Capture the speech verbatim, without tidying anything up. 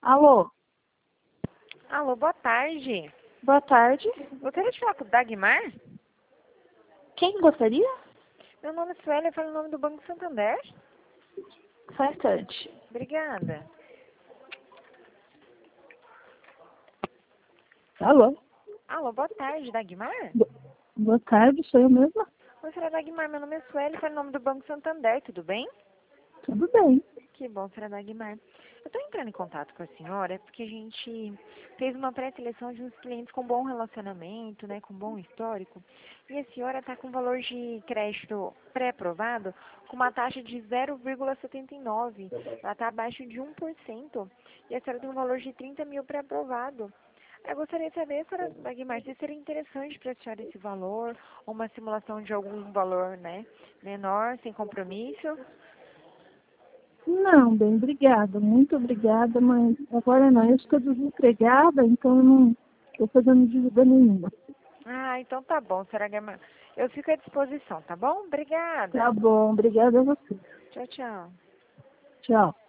Alô, Alô, boa tarde. boa tarde. Gostaria de falar com o Dagmar? Quem gostaria? Meu nome é Sueli, eu falo o nome do Banco Santander. Só um instante. Obrigada. Alô, Alô, boa tarde, Dagmar? bo- boa tarde, sou eu mesma? Oi, senhora Dagmar, meu nome é Sueli, eu falo o nome do Banco Santander, tudo bem? Tudo bem. Que bom, senhora Dagmar. Eu estou entrando em contato com a senhora porque a gente fez uma pré-seleção de uns clientes com bom relacionamento, né, com bom histórico. E a senhora está com valor de crédito pré-aprovado com uma taxa de zero vírgula setenta e nove. Ela está abaixo de um por cento. E a senhora tem um valor de trinta mil pré-aprovado. Eu gostaria de saber, senhora Dagmar, se seria interessante para a senhora esse valor, ou uma simulação de algum valor, né, menor, sem compromisso. Não, bem, obrigada. Muito obrigada, mas agora não. Eu estou desempregada, então eu não estou fazendo dívida nenhuma. Ah, então tá bom, senhora Guimarães. Eu fico à disposição, tá bom? Obrigada. Tá bom, obrigada a você. Tchau, tchau. Tchau.